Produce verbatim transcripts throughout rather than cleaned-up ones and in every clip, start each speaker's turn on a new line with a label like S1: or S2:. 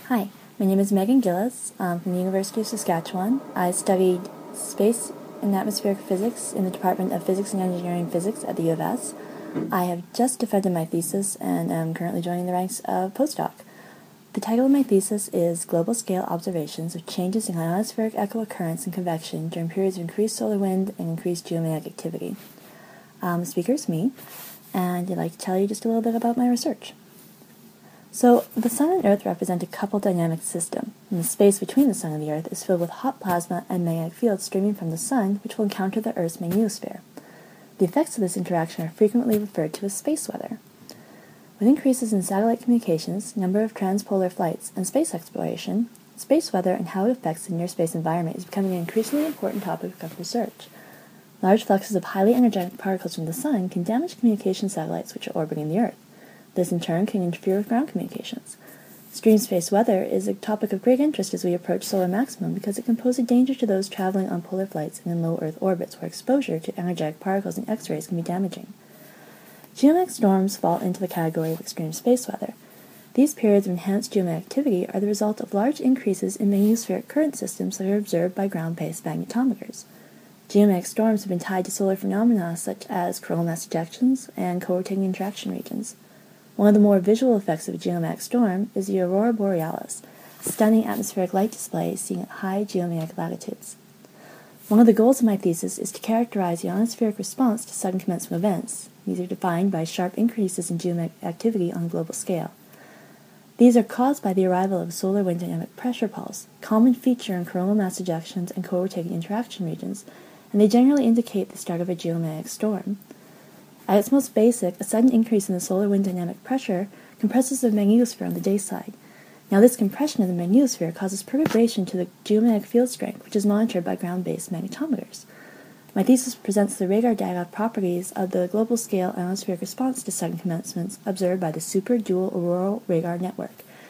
S1: Hi, my name is Megan Gillis um, from the University of Saskatchewan. I studied space and atmospheric physics in the Department of Physics and Engineering Physics at the U of S. I have just defended my thesis and am currently joining the ranks of postdoc. The title of my thesis is Global Scale Observations of Changes in Ionospheric Echo Occurrence and Convection During Periods of Increased Solar Wind and Increased Geomagnetic Activity. Um, the speaker is me, and I'd like to tell you just a little bit about my research. So, the Sun and Earth represent a coupled dynamic system, and the space between the Sun and the Earth is filled with hot plasma and magnetic fields streaming from the Sun, which will encounter the Earth's magnetosphere. The effects of this interaction are frequently referred to as space weather. With increases in satellite communications, number of transpolar flights, and space exploration, space weather and how it affects the near-space environment is becoming an increasingly important topic of research. Large fluxes of highly energetic particles from the Sun can damage communication satellites which are orbiting the Earth. This, in turn, can interfere with ground communications. Extreme space weather is a topic of great interest as we approach solar maximum because it can pose a danger to those traveling on polar flights and in low Earth orbits where exposure to energetic particles and X-rays can be damaging. Geomagnetic storms fall into the category of extreme space weather. These periods of enhanced geomagnetic activity are the result of large increases in magnetospheric current systems that are observed by ground-based magnetometers. Geomagnetic storms have been tied to solar phenomena such as coronal mass ejections and co-rotating interaction regions. One of the more visual effects of a geomagnetic storm is the aurora borealis, a stunning atmospheric light display seen at high geomagnetic latitudes. One of the goals of my thesis is to characterize the ionospheric response to sudden commencement events. These are defined by sharp increases in geomagnetic activity on a global scale. These are caused by the arrival of a solar wind dynamic pressure pulse, a common feature in coronal mass ejections and co-rotating interaction regions, and they generally indicate the start of a geomagnetic storm. At its most basic, a sudden increase in the solar wind dynamic pressure compresses the magnetosphere on the day side. Now, this compression of the magnetosphere causes perturbation to the geomagnetic field strength, which is monitored by ground-based magnetometers. My thesis presents the radar-data properties of the global-scale ionospheric response to sudden commencements observed by the Super Dual Auroral Radar Network,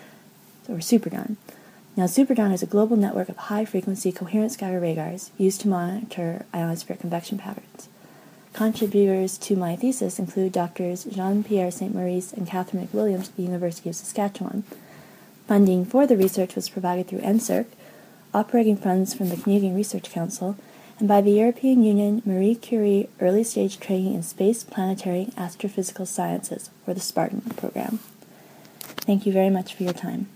S1: or SuperDARN. Now, SuperDARN is a global network of high-frequency coherent scatter radars used to monitor ionospheric convection patterns. Contributors to my thesis include Doctors Jean-Pierre Saint Maurice and Catherine McWilliams at the University of Saskatchewan. Funding for the research was provided through N S E R C, operating funds from the Canadian Research Council, and by the European Union Marie Curie Early Stage Training in Space, Planetary, and Astrophysical Sciences, or the SPARTAN program. Thank you very much for your time.